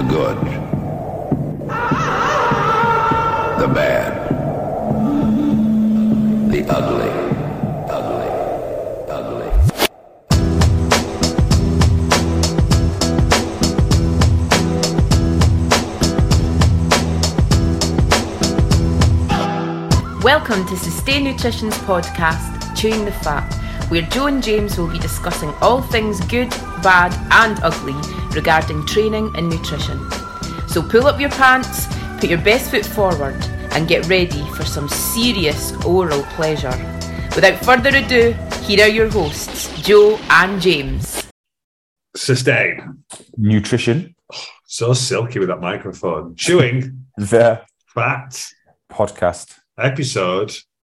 The good, the bad, the ugly. Welcome to Sustain Nutrition's podcast, Chewing the Fat, where Joe and James will be discussing all things good, bad and ugly regarding training and nutrition. So pull up your pants, put your best foot forward and get ready for some serious oral pleasure. Without further ado, here are your hosts, Joe and James. Sustain. Nutrition. So silky with that microphone. Chewing The Fat podcast. Episode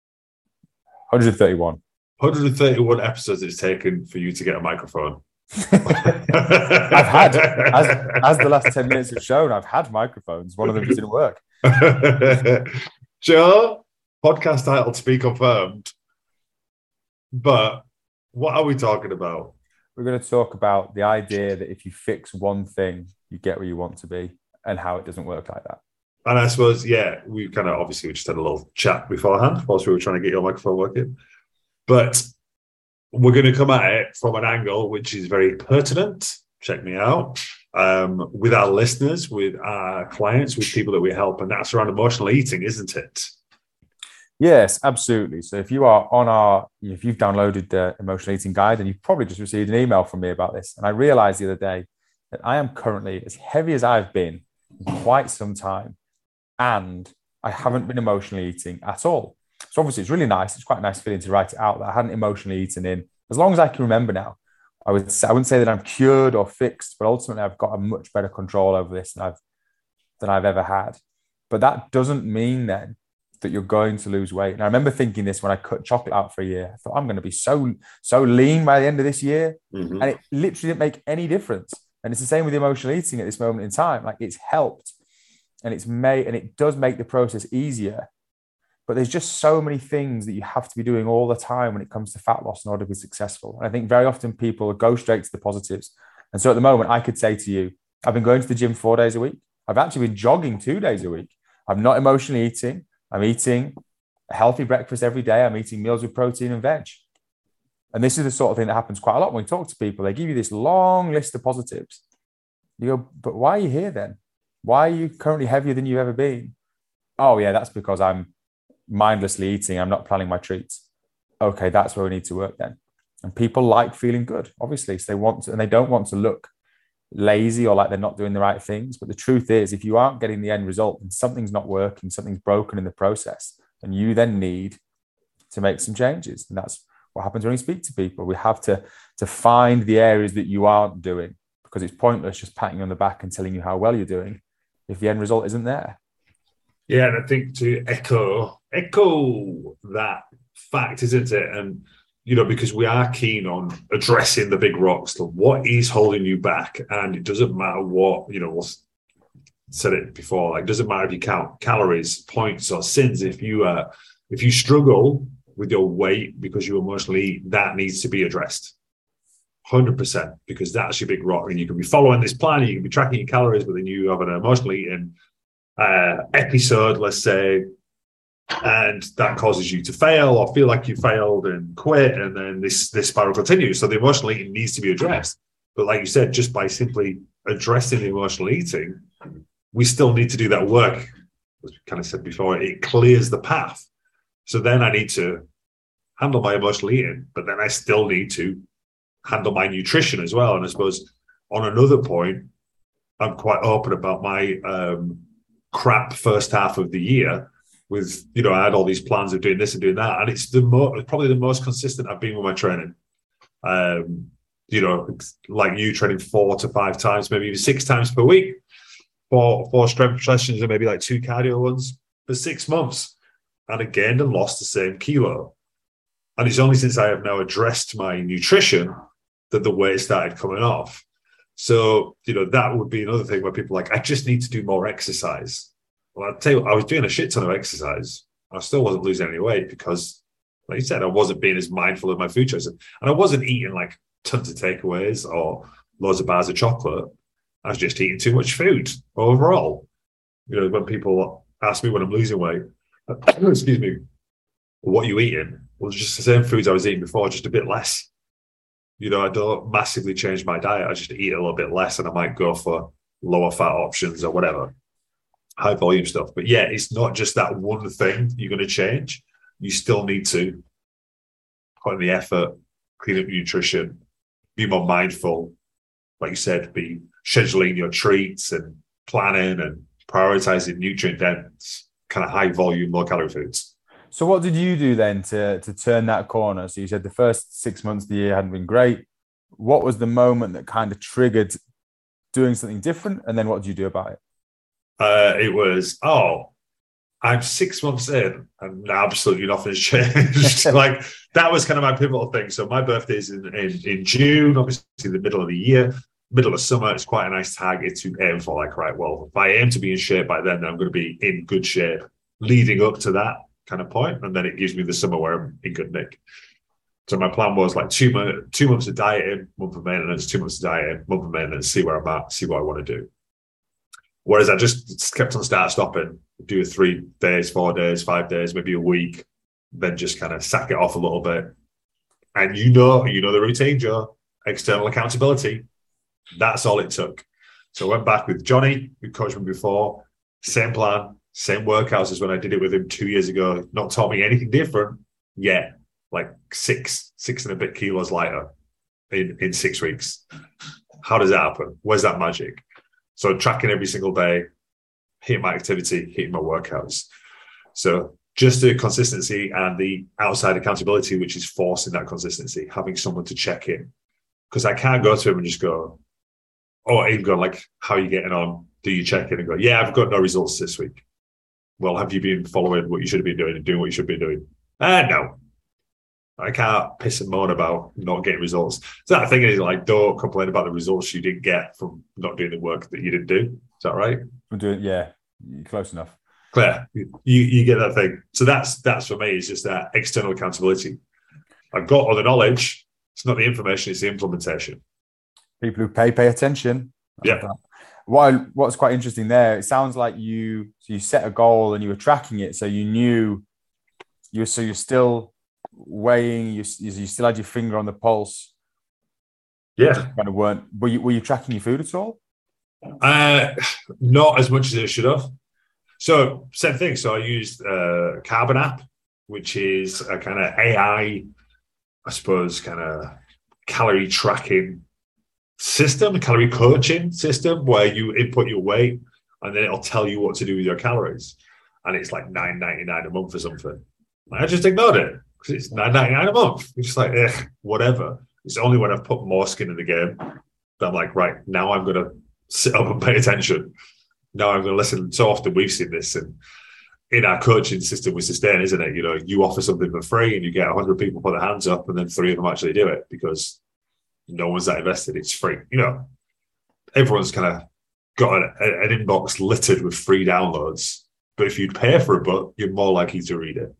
131. 131 episodes it's taken for you to get a microphone. I've had, as the last 10 minutes have shown, I've had microphones. One of them didn't work. Joe, podcast title to be confirmed. But what are we talking about? We're going to talk about the idea that if you fix one thing, you get where you want to be and how it doesn't work like that. And I suppose, yeah, we kind of obviously we just had a little chat beforehand whilst we were trying to get your microphone working. But we're going to come at it from an angle which is very pertinent. Check me out. With our listeners, with our clients, with people that we help, and that's around emotional eating, isn't it? Yes, absolutely. So if you are if you've downloaded the emotional eating guide, then you've probably just received an email from me about this. And I realized the other day that I am currently as heavy as I've been in quite some time. And I haven't been emotionally eating at all. So obviously it's really nice. It's quite a nice feeling to write it out that I hadn't emotionally eaten in as long as I can remember now. I wouldn't say that I'm cured or fixed, but ultimately I've got a much better control over this than I've ever had. But that doesn't mean then that you're going to lose weight. And I remember thinking this when I cut chocolate out for a year. I thought I'm going to be so lean by the end of this year. Mm-hmm. And it literally didn't make any difference. And it's the same with emotional eating at this moment in time. Like it's helped. And it does make the process easier. But there's just so many things that you have to be doing all the time when it comes to fat loss in order to be successful. And I think very often people go straight to the positives. And so at the moment, I could say to you, I've been going to the gym 4 days a week. I've actually been jogging 2 days a week. I'm not emotionally eating. I'm eating a healthy breakfast every day. I'm eating meals with protein and veg. And this is the sort of thing that happens quite a lot when we talk to people. They give you this long list of positives. You go, but why are you here then? Why are you currently heavier than you've ever been? Oh, yeah, that's because I'm mindlessly eating. I'm not planning my treats. Okay, that's where we need to work then. And people like feeling good, obviously. So they want to, and they don't want to look lazy or like they're not doing the right things. But the truth is, if you aren't getting the end result and something's not working, something's broken in the process, and you then need to make some changes. And that's what happens when we speak to people. We have to find the areas that you aren't doing, because it's pointless just patting you on the back and telling you how well you're doing if the end result isn't there. Yeah, and I think to echo that fact, isn't it? And, because we are keen on addressing the big rocks, what is holding you back? And it doesn't matter what, we've said it before, like, it doesn't matter if you count calories, points or sins. If you struggle with your weight because you emotionally eat, that needs to be addressed. 100%, because that's your big rock. And you can be following this plan, you can be tracking your calories, but then you have an emotionally eating episode, let's say, and that causes you to fail or feel like you failed and quit, and then this spiral continues. So the emotional eating needs to be addressed. But like you said, just by simply addressing the emotional eating, we still need to do that work. As we kind of said before, it clears the path. So then I need to handle my emotional eating, but then I still need to handle my nutrition as well. And I suppose on another point, I'm quite open about my crap first half of the year with, I had all these plans of doing this and doing that. And it's probably the most consistent I've been with my training. Like you, training 4 to 5 times, maybe even 6 times per week, four strength sessions and maybe like 2 cardio ones for 6 months. And I gained and lost the same kilo. And it's only since I have now addressed my nutrition that the weight started coming off. So, that would be another thing where people are like, I just need to do more exercise. Well, I'll tell you what, I was doing a shit ton of exercise. I still wasn't losing any weight because, like you said, I wasn't being as mindful of my food choices. And I wasn't eating like tons of takeaways or loads of bars of chocolate. I was just eating too much food overall. You know, when people ask me when I'm losing weight, excuse me, what are you eating? Well, it's just the same foods I was eating before, just a bit less. You know, I don't massively change my diet. I just eat a little bit less, and I might go for lower fat options or whatever, high volume stuff. But yeah, it's not just that one thing you're going to change. You still need to put in the effort, clean up your nutrition, be more mindful. Like you said, be scheduling your treats and planning and prioritizing nutrient dense, kind of high volume, low calorie foods. So what did you do then to turn that corner? So you said the first 6 months of the year hadn't been great. What was the moment that kind of triggered doing something different? And then what did you do about it? It was, I'm 6 months in and absolutely nothing's changed. Like that was kind of my pivotal thing. So my birthday is in June, obviously the middle of the year, middle of summer. It's quite a nice target to aim for. Like, right, well, if I aim to be in shape by then I'm going to be in good shape leading up to that kind of point, and then it gives me the summer where I'm in good nick. So my plan was like 2 months of dieting, month of maintenance, 2 months of dieting, month of maintenance, see where I'm at, see what I want to do. Whereas I just kept on stopping, do 3 days, 4 days, 5 days, maybe a week, then just kind of sack it off a little bit. And you know the routine, Joe, external accountability. That's all it took. So I went back with Johnny, who coached me before, same plan, same workouts as when I did it with him 2 years ago. Not taught me anything different yet. Like six and a bit kilos lighter in 6 weeks. How does that happen? Where's that magic? So tracking every single day, hitting my activity, hitting my workouts. So just the consistency and the outside accountability, which is forcing that consistency, having someone to check in. Because I can't go to him and just go, even go like, how are you getting on? Do you check in and go, yeah, I've got no results this week. Well, have you been following what you should have been doing and doing what you should be doing? No. I can't piss and moan about not getting results. So that thing is like, don't complain about the results you didn't get from not doing the work that you didn't do. Is that right? I'm doing, yeah, close enough. Claire, you get that thing. So that's for me, it's just that external accountability. I've got all the knowledge. It's not the information, it's the implementation. People who pay attention. Yeah. What's quite interesting there, it sounds like you set a goal and you were tracking it. So you knew you're still weighing, you still had your finger on the pulse. Yeah. Kind of weren't. Were you tracking your food at all? Not as much as I should have. So same thing. So I used Carbon app, which is a kind of AI, I suppose, kind of calorie tracking system, calorie coaching system, where you input your weight and then it'll tell you what to do with your calories. And it's like $9.99 a month or something. I just ignored it because it's $9.99 a month. It's just like, whatever. It's only when I've put more skin in the game that I'm like, right, now I'm going to sit up and pay attention. Now I'm going to listen. So often we've seen this in our coaching system with Sustain, isn't it? You know, you offer something for free and you get 100 people put their hands up and then 3 of them actually do it because no one's that invested. It's free. You know, everyone's kind of got an inbox littered with free downloads. But if you pay for a book, you're more likely to read it.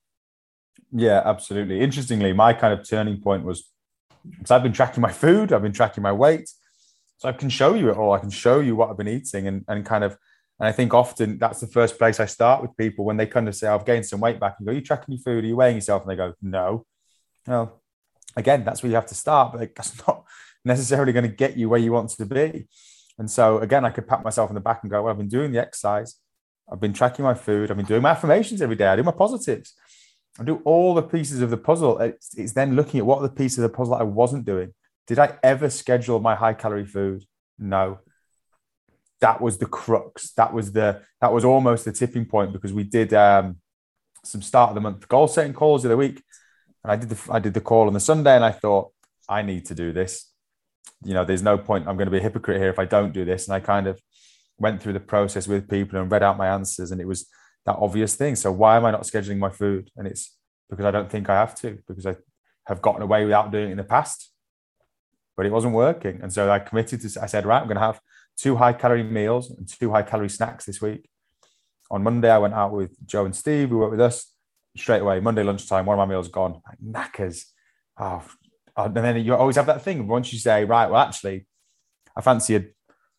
Yeah, absolutely. Interestingly, my kind of turning point was, so I've been tracking my food, I've been tracking my weight. So I can show you it all. I can show you what I've been eating and I think often that's the first place I start with people when they kind of say, I've gained some weight back and go, are you tracking your food? Are you weighing yourself? And they go, no. Well, again, that's where you have to start, but that's not necessarily going to get you where you want to be. And so again, I could pat myself on the back and go, well, I've been doing the exercise. I've been tracking my food. I've been doing my affirmations every day. I do my positives. I do all the pieces of the puzzle. It's then looking at what are the pieces of the puzzle that I wasn't doing. Did I ever schedule my high calorie food? No. That was the crux. That was almost the tipping point because we did some start of the month goal setting calls the other week. And I did the call on the Sunday and I thought, I need to do this. You know, there's no point. I'm going to be a hypocrite here if I don't do this. And I kind of went through the process with people and read out my answers. And it was that obvious thing. So why am I not scheduling my food? And it's because I don't think I have to, because I have gotten away without doing it in the past, but it wasn't working. And so I said, right, I'm going to have 2 high calorie meals and 2 high calorie snacks this week. On Monday, I went out with Joe and Steve, who worked with us. Straight away, Monday lunchtime, one of my meals gone. Like, knackers. And then you always have that thing. Once you say, right, well, actually, I fancy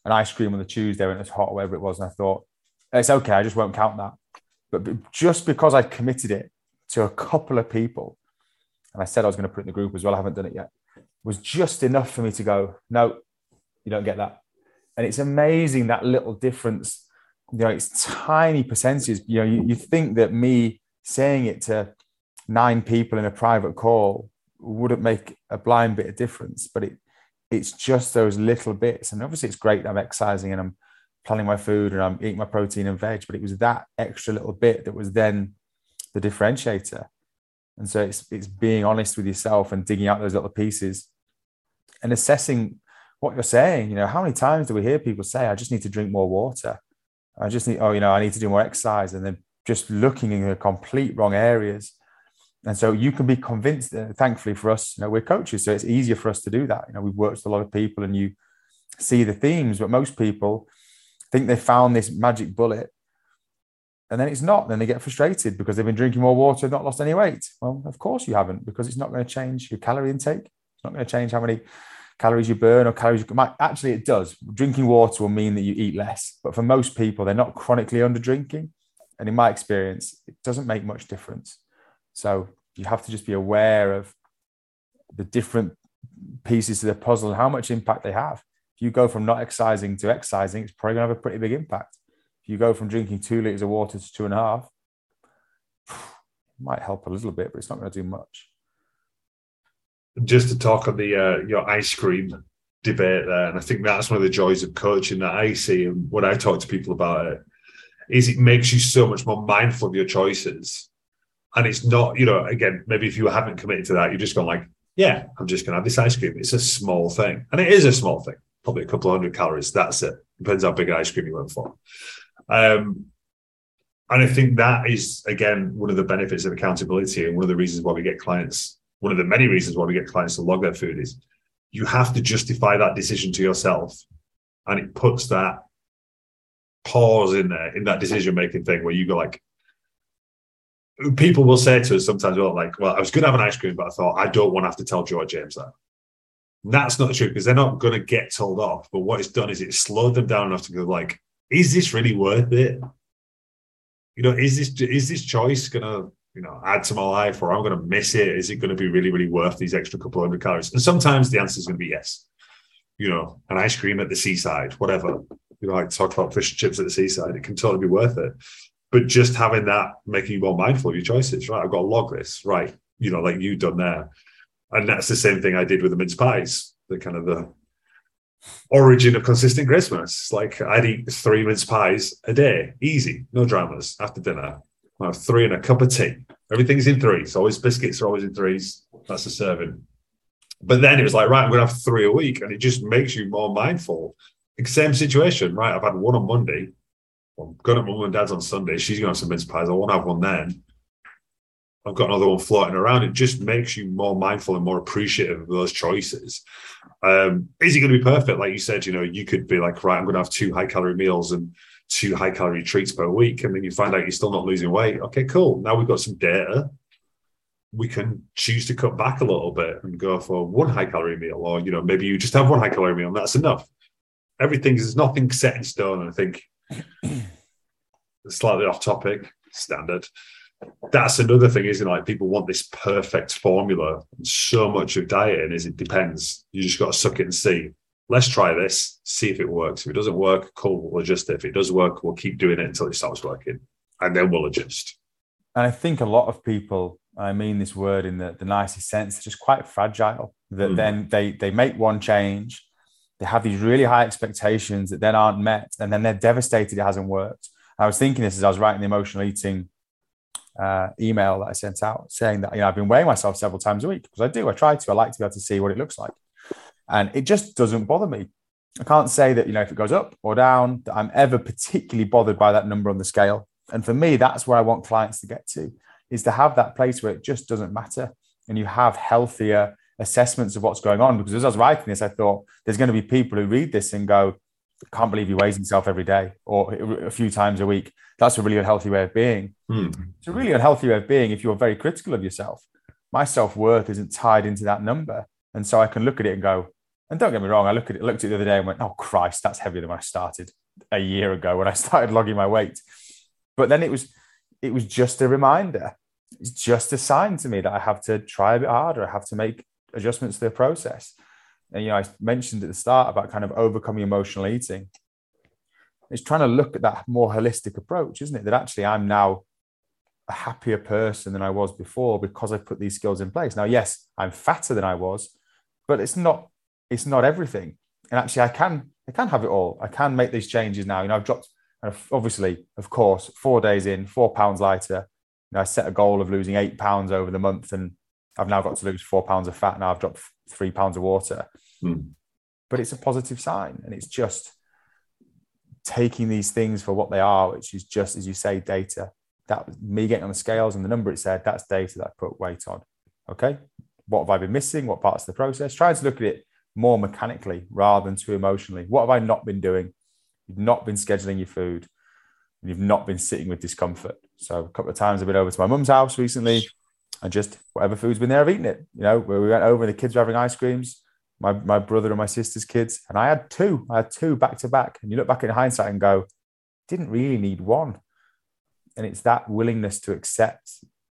an ice cream on the Tuesday when it was hot or whatever it was. And I thought, it's okay, I just won't count that. But just because I committed it to a couple of people, and I said I was going to put it in the group as well, I haven't done it yet, was just enough for me to go, no, you don't get that. And it's amazing, that little difference. It's tiny percentages. You think that me saying it to 9 people in a private call wouldn't make a blind bit of difference, but it's just those little bits. And obviously it's great that I'm exercising and I'm planning my food and I'm eating my protein and veg, but it was that extra little bit that was then the differentiator. And so it's being honest with yourself and digging out those little pieces and assessing what you're saying. How many times do we hear people say, I just need to drink more water? I just need, I need to do more exercise, and then just looking in the complete wrong areas. And so you can be convinced, thankfully for us, we're coaches, so it's easier for us to do that. We've worked with a lot of people and you see the themes, but most people think they found this magic bullet and then it's not. Then they get frustrated because they've been drinking more water and not lost any weight. Well, of course you haven't, because it's not going to change your calorie intake. It's not going to change how many calories you burn or calories you might. Actually, it does. Drinking water will mean that you eat less. But for most people, they're not chronically under drinking. And in my experience, it doesn't make much difference. So you have to just be aware of the different pieces to the puzzle and how much impact they have. If you go from not exercising to exercising, it's probably going to have a pretty big impact. If you go from drinking 2 liters of water to 2.5, it might help a little bit, but it's not going to do much. Just to talk on the your ice cream debate there, and I think that's one of the joys of coaching that I see, and when I talk to people about it, is it makes you so much more mindful of your choices. And it's not, again, maybe if you haven't committed to that, you're just going like, yeah, I'm just going to have this ice cream. It's a small thing. And it is a small thing, probably a couple of 100 calories. That's it. Depends how big an ice cream you went for. And I think that is, again, one of the benefits of accountability, and one of the reasons why we get clients, one of the many reasons why we get clients to log their food, is you have to justify that decision to yourself. And it puts that pause in there, in that decision-making thing where you go like, people will say to us sometimes, well, I was going to have an ice cream, but I thought, I don't want to have to tell Joe or James that. And that's not true, because they're not going to get told off. But what it's done is it's slowed them down enough to go like, is this really worth it? Is this choice going to, add to my life, or I'm going to miss it? Is it going to be really, really worth these extra couple 100 calories? And sometimes the answer is going to be yes. An ice cream at the seaside, whatever. I talk about fish and chips at the seaside. It can totally be worth it. But just having that, making you more mindful of your choices, right? I've got to log this, right? Like you've done there. And that's the same thing I did with the mince pies, the origin of consistent Christmas. Like I'd eat 3 mince pies a day, easy, no dramas after dinner. I have 3 and a cup of tea. Everything's in 3s. Always biscuits are always in 3s. That's the serving. But then it was like, right, I'm going to have 3 a week. And it just makes you more mindful. Same situation, right? I've had one on Monday. I'm going to mum and dad's on Sunday. She's going to have some mince pies. I won't have one then. I've got another one floating around. It just makes you more mindful and more appreciative of those choices. Is it going to be perfect? Like you said, you could be like, right, I'm going to have 2 high-calorie meals and 2 high-calorie treats per week. And then you find out you're still not losing weight. Okay, cool. Now we've got some data. We can choose to cut back a little bit and go for 1 high-calorie meal. Or, maybe you just have 1 high-calorie meal and that's enough. There's nothing set in stone. And I think slightly off topic, standard. That's another thing, isn't it? Like people want this perfect formula. And so much of dieting is it depends. You just got to suck it and see. Let's try this, see if it works. If it doesn't work, cool, we'll adjust it. If it does work, we'll keep doing it until it stops working. And then we'll adjust. And I think a lot of people, I mean this word in the nicest sense, are just quite fragile. That then they make one change. They have these really high expectations that then aren't met. And then they're devastated it hasn't worked. I was thinking this as I was writing the emotional eating email that I sent out, saying that I've been weighing myself several times a week, because I do. I try to. I like to be able to see what it looks like, and it just doesn't bother me. I can't say that if it goes up or down that I'm ever particularly bothered by that number on the scale. And for me, that's where I want clients to get to, is to have that place where it just doesn't matter, and you have healthier assessments of what's going on. Because as I was writing this, I thought there's going to be people who read this and go, can't believe he weighs himself every day or a few times a week. That's a really unhealthy way of being. It's a really unhealthy way of being if you're very critical of yourself. My self-worth isn't tied into that number. And so I can look at it and go, And don't get me wrong, I looked at it the other day and went, oh Christ, that's heavier than when I started a year ago when I started logging my weight. But then it was just a reminder. It's just a sign to me that I have to try a bit harder. I have to make adjustments to the process. And, I mentioned at the start about kind of overcoming emotional eating. It's trying to look at that more holistic approach, isn't it? That actually I'm now a happier person than I was before because I put these skills in place. Now, yes, I'm fatter than I was, but it's not everything. And actually I can have it all. I can make these changes now. I've dropped, obviously, of course, 4 days in, 4 pounds lighter. I set a goal of losing 8 pounds over the month, and I've now got to lose 4 pounds of fat. Now I've dropped 3 pounds of water. But it's a positive sign. And it's just taking these things for what they are, which is just, as you say, data. That was me getting on the scales and the number it said, that's data that I put weight on. Okay. What have I been missing? What parts of the process? Trying to look at it more mechanically rather than too emotionally. What have I not been doing? You've not been scheduling your food. You've not been sitting with discomfort. So a couple of times I've been over to my mum's house recently and just whatever food's been there, I've eaten it. Where we went over and the kids were having ice creams, my brother and my sister's kids. And I had two back to back. And you look back in hindsight and go, didn't really need one. And it's that willingness to accept,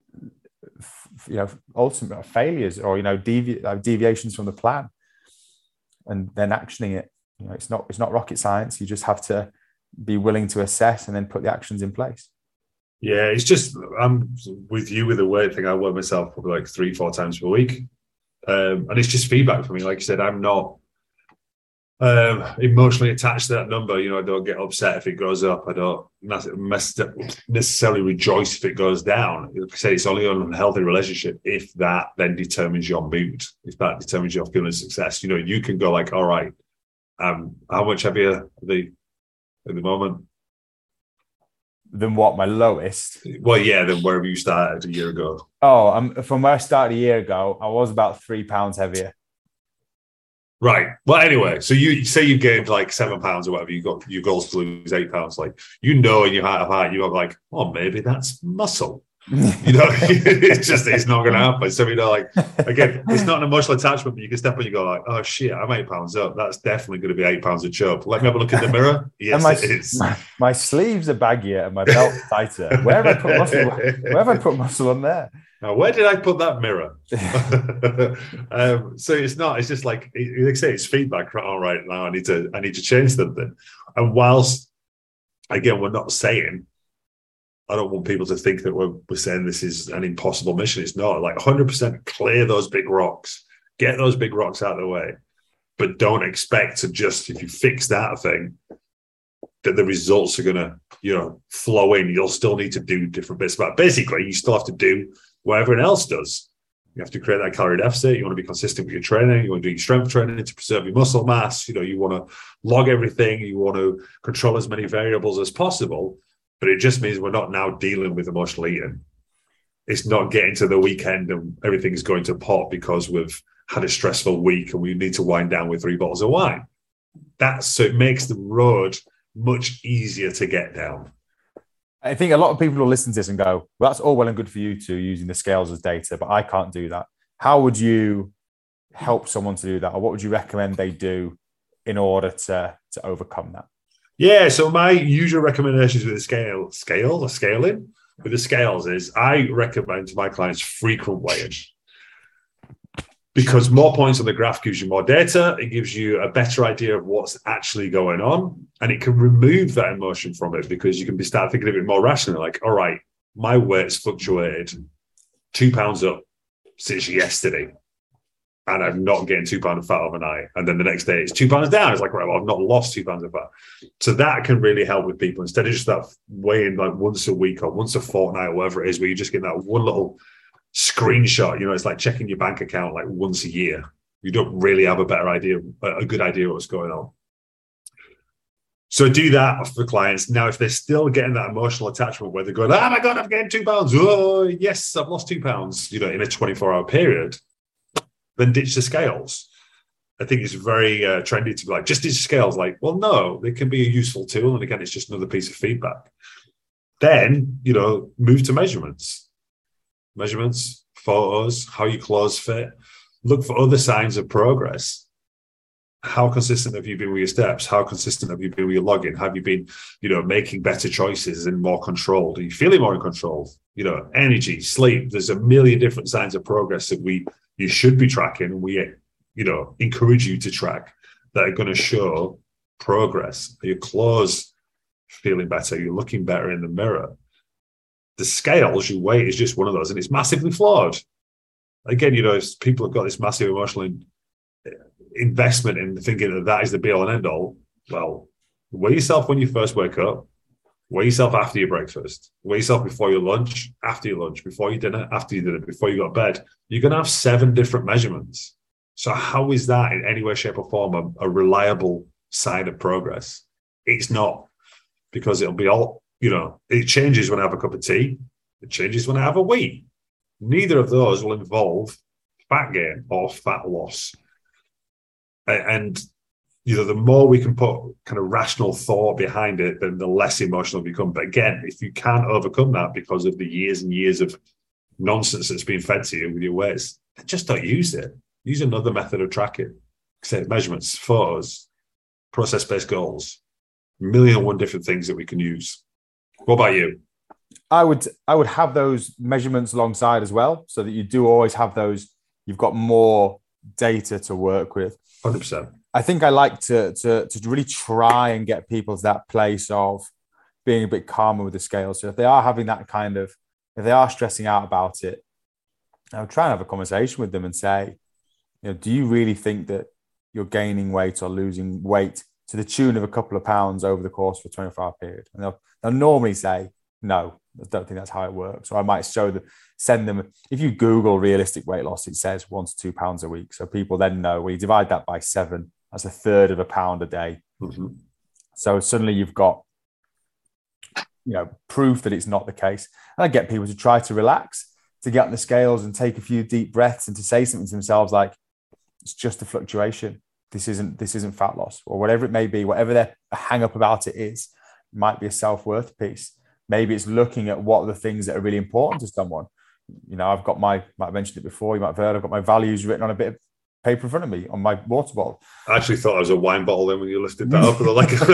ultimate failures or, deviations from the plan and then actioning it. It's not rocket science. You just have to be willing to assess and then put the actions in place. Yeah, it's just, I'm with you with the weight thing. I weigh myself probably like 3-4 times per week. And it's just feedback for me. Like you said, I'm not emotionally attached to that number. I don't get upset if it goes up. I don't necessarily rejoice if it goes down. Like I said, it's only an unhealthy relationship if that then determines your mood, if that determines your feeling of success. You can go like, all right, how much heavier are they at the moment? Than what, my lowest? Well, yeah, than wherever you started a year ago. Oh, from where I started a year ago, I was about 3 pounds heavier. Right. Well, anyway, so you say you gained like 7 pounds or whatever. You got your goals to lose 8 pounds. Like, in your heart of heart, you're like, oh, maybe that's muscle. It's not going to happen. So, again, it's not an emotional attachment, but you can step on, you go like, oh shit, I'm 8 pounds up. That's definitely going to be 8 pounds of chub. Let me have a look in the mirror. Yes, it is. My sleeves are baggier and my belt tighter. Where have I put muscle on there? Now, where did I put that mirror? So it's just like I say, it's feedback. All right, now I need to change something. And whilst, again, we're not saying, I don't want people to think that we're saying this is an impossible mission. It's not. Like 100% clear those big rocks, get those big rocks out of the way, but don't expect to just, if you fix that thing, that the results are going to, flow in. You'll still need to do different bits. But basically, you still have to do what everyone else does. You have to create that calorie deficit. You want to be consistent with your training. You want to do your strength training to preserve your muscle mass. You want to log everything. You want to control as many variables as possible. But it just means we're not now dealing with emotional eating. It's not getting to the weekend and everything's going to pot because we've had a stressful week and we need to wind down with 3 bottles of wine. So it makes the road much easier to get down. I think a lot of people will listen to this and go, well, that's all well and good for you two using the scales as data, but I can't do that. How would you help someone to do that? Or what would you recommend they do in order to overcome that? Yeah, so my usual recommendations with the scaling with the scales is I recommend to my clients frequent weighing. Because more points on the graph gives you more data, it gives you a better idea of what's actually going on, and it can remove that emotion from it because you can start thinking of it more rationally, like, all right, my weight's fluctuated 2 pounds up since yesterday, and I'm not getting 2 pounds of fat overnight. And then the next day it's 2 pounds down. It's like, right, well, I've not lost 2 pounds of fat. So that can really help with people instead of just that weighing like once a week or once a fortnight or whatever it is, where you just get that one little screenshot. It's like checking your bank account like once a year. You don't really have a good idea of what's going on. So do that for clients. Now, if they're still getting that emotional attachment where they're going, oh my God, I've gained 2 pounds. Oh, yes, I've lost 2 pounds, in a 24-hour period, then ditch the scales. I think it's very trendy to be like, just ditch the scales. Like, well, no, they can be a useful tool. And again, it's just another piece of feedback. Then, move to measurements, photos, how your clothes fit. Look for other signs of progress. how consistent have you been with your steps? How consistent have you been with your logging? Have you been, making better choices and more controlled? Are you feeling more in control? Energy, sleep. There's a million different signs of progress that you should be tracking, and we, encourage you to track that are going to show progress. Are your clothes feeling better? You're looking better in the mirror. The scales, your weight is just one of those, and it's massively flawed. Again, people have got this massive emotional investment in thinking that is the be all and end all. Well, weigh yourself when you first wake up, weigh yourself after your breakfast, weigh yourself before your lunch, after your lunch, before your dinner, after your dinner, before you go to bed. You're going to have 7 different measurements. So how is that in any way, shape or form a reliable sign of progress? It's not, because it'll be all, it changes when I have a cup of tea. It changes when I have a wee. Neither of those will involve fat gain or fat loss. And, the more we can put kind of rational thought behind it, then the less emotional we become. But again, if you can't overcome that because of the years and years of nonsense that's been fed to you with your weights, then just don't use it. Use another method of tracking. Say measurements, photos, process-based goals, 1,000,001 different things that we can use. What about you? I would have those measurements alongside as well, so that you do always have those. You've got more data to work with. 100%. I think I like to really try and get people to that place of being a bit calmer with the scale. So if they are having that if they are stressing out about it, I'll try and have a conversation with them and say, do you really think that you're gaining weight or losing weight to the tune of a couple of pounds over the course of a 24-hour period? And they'll normally say, no, I don't think that's how it works. Or I might send them, if you Google realistic weight loss, it says 1 to 2 pounds a week. So people then know, well, you divide that by 7, that's a third of a pound a day. Mm-hmm. So suddenly you've got, proof that it's not the case. And I get people to try to relax, to get on the scales and take a few deep breaths and to say something to themselves like, it's just a fluctuation. This isn't fat loss, or whatever it may be, whatever their hang up about it is. It might be a self-worth piece. Maybe it's looking at what are the things that are really important to someone. I've got might have mentioned it before, you might have heard, I've got my values written on a bit of paper in front of me on my water bottle. I actually thought it was a wine bottle then when you lifted that up,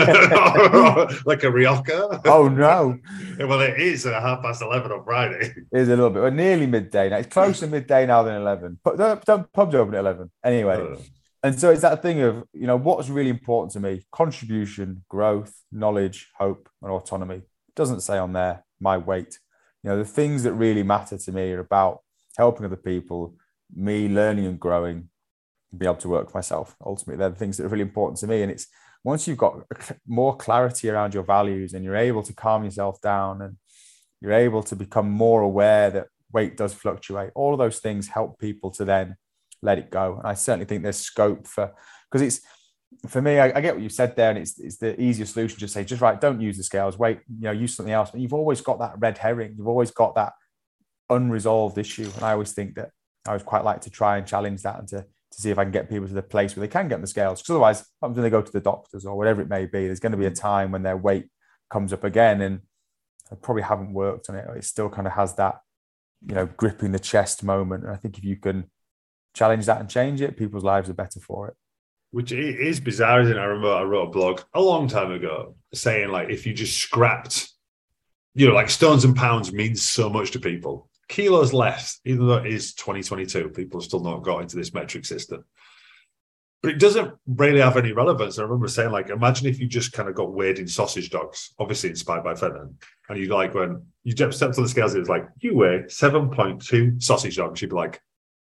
like a Rioja. Oh no! Well, it is at 11:30 on Friday. It is a little bit. We're nearly midday now. It's closer to midday now than 11. Pubs open at 11 anyway. And so it's that thing of what's really important to me: contribution, growth, knowledge, hope, and autonomy. It doesn't say on there my weight. The things that really matter to me are about helping other people, me learning and growing, and be able to work for myself. Ultimately, they're the things that are really important to me. And it's once you've got more clarity around your values and you're able to calm yourself down and you're able to become more aware that weight does fluctuate, all of those things help people to then let it go. And I certainly think there's scope because it's, for me, I get what you said there, and it's the easier solution to say, just don't use the scales, use something else. But you've always got that red herring. You've always got that unresolved issue. And I always think that I would quite like to try and challenge that and to see if I can get people to the place where they can get on the scales. Because otherwise, when they go to the doctors or whatever it may be, there's going to be a time when their weight comes up again and I probably haven't worked on it. It still kind of has that, gripping the chest moment. And I think if you can challenge that and change it, people's lives are better for it. Which is bizarre, isn't it? I remember I wrote a blog a long time ago saying, if you just scrapped, stones and pounds means so much to people. Kilos less, even though it is 2022, people have still not got into this metric system. But it doesn't really have any relevance. I remember saying, imagine if you just kind of got weighed in sausage dogs, obviously inspired by Fenton, and you when you stepped on the scales, it was you weigh 7.2 sausage dogs. You'd be like,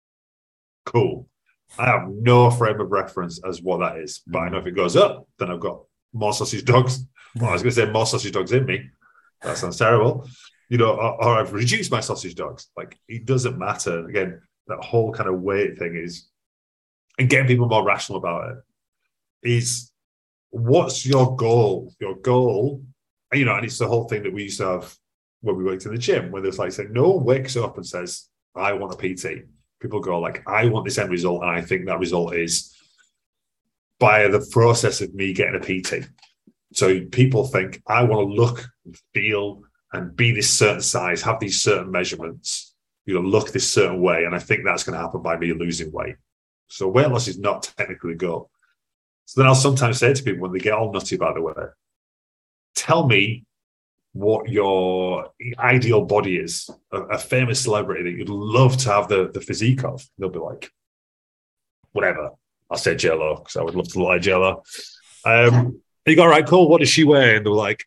cool. I have no frame of reference as what that is, but I know if it goes up, then I've got more sausage dogs. Well, I was going to say more sausage dogs in me. That sounds terrible. Or I've reduced my sausage dogs. It doesn't matter. Again, that whole kind of weight thing is, and getting people more rational about it is, what's your goal? Your goal, and it's the whole thing that we used to have when we worked in the gym, where there's saying, no one wakes up and says, I want a PT. People go I want this end result, and I think that result is by the process of me getting a PT. So people think, I want to look, feel, and be this certain size, have these certain measurements, look this certain way, and I think that's going to happen by me losing weight. So weight loss is not technically the goal. So then I'll sometimes say to people when they get all nutty, by the way, tell me what your ideal body is, a famous celebrity that you'd love to have the physique of. They'll be like, whatever. I'll say J-Lo, because I would love to look like J-Lo. You go, all right, cool. What does she wear? And they're like,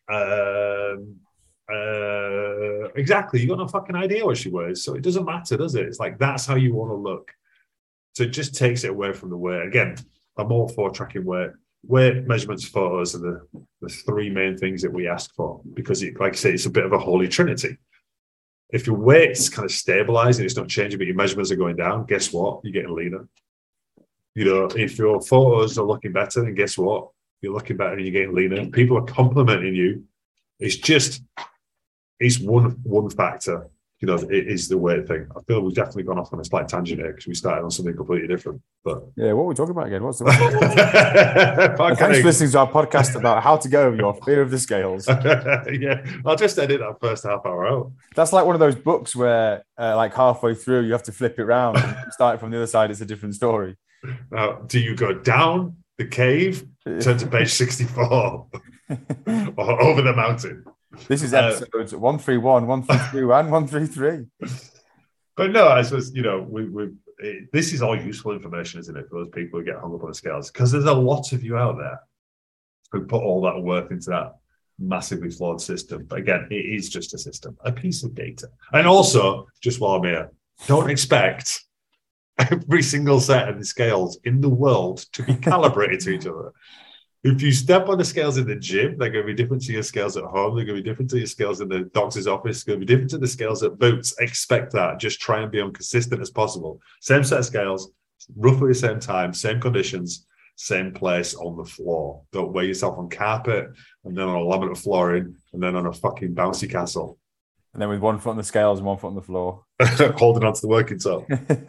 exactly. You got no fucking idea what she wears. So it doesn't matter, does it? It's like, that's how you want to look. So it just takes it away from the weight. Again, I'm all for tracking weight. Weight, measurements, photos are the three main things that we ask for, because, like I say, it's a bit of a holy trinity. If your weight's kind of stabilizing, it's not changing, but your measurements are going down, guess what? You're getting leaner. You know, if your photos are looking better, then guess what? You're looking better and you're getting leaner. People are complimenting you. It's one factor. You know, it is the weight thing. I feel we've definitely gone off on a slight tangent here because we started on something completely different. But yeah, what are we talking about again? Thanks for listening to our podcast about how to get over your fear of the scales. Yeah, I'll just edit that first half hour out. That's like one of those books where, like halfway through, you have to flip it around and start it from the other side. It's a different story. Now, do you go down the cave, turn to page 64, or over the mountain? This is episodes 131, 132, and 133. But no, I suppose, you know, this is all useful information, isn't it, for those people who get hung up on the scales? Because there's a lot of you out there who put all that work into that massively flawed system. But again, it is just a system, a piece of data. And also, just while I'm here, don't expect every single set of the scales in the world to be calibrated to each other. If you step on the scales in the gym, they're going to be different to your scales at home. They're going to be different to your scales in the doctor's office. They're going to be different to the scales at Boots. Expect that. Just try and be as consistent as possible. Same set of scales, roughly the same time, same conditions, same place on the floor. Don't weigh yourself on carpet and then on a laminate flooring and then on a fucking bouncy castle. And then with one foot on the scales and one foot on the floor. Holding on to the working toe.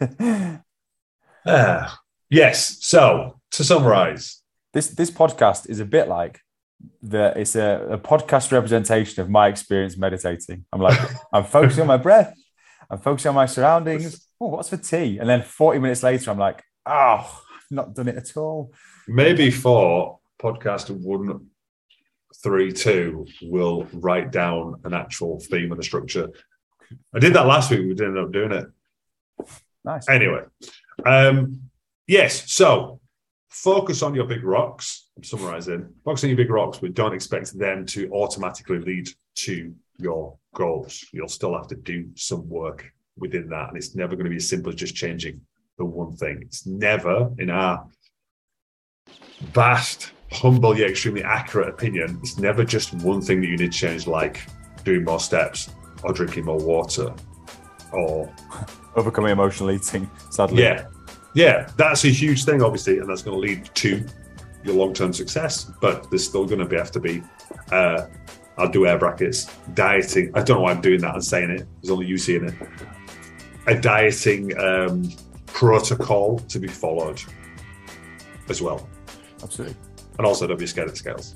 Yes. So, to summarize. This podcast is a bit like it's a podcast representation of my experience meditating. I'm like, I'm focusing on my breath. I'm focusing on my surroundings. Oh, what's for tea? And then 40 minutes later, I'm like, oh, I've not done it at all. Maybe for podcast 132, we'll write down an actual theme and a structure. I did that last week. We didn't end up doing it. Nice. Anyway, yes. So, focus on your big rocks. I'm summarizing. Focus on your big rocks, but don't expect them to automatically lead to your goals. You'll still have to do some work within that. And it's never going to be as simple as just changing the one thing. It's never, in our vast, humble, yet extremely accurate opinion, it's never just one thing that you need to change, like doing more steps or drinking more water or overcoming emotional eating, sadly. Yeah, that's a huge thing, obviously, and that's going to lead to your long-term success. But there's still going to have to be, I'll do air brackets, dieting. I don't know why I'm doing that and saying it. There's only you seeing it. A dieting protocol to be followed as well. Absolutely. And also, don't be scared of scales.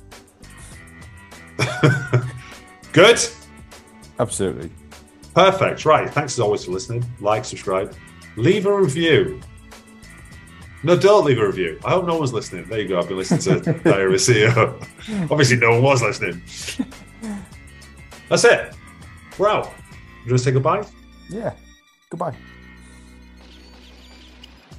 Good? Absolutely. Perfect. Right. Thanks as always for listening. Like, subscribe, leave a review. No, don't leave a review. I hope no one's listening. There you go. I've been listening to Diary of a CEO. Obviously, no one was listening. That's it. We're out. You want to say goodbye? Yeah. Goodbye.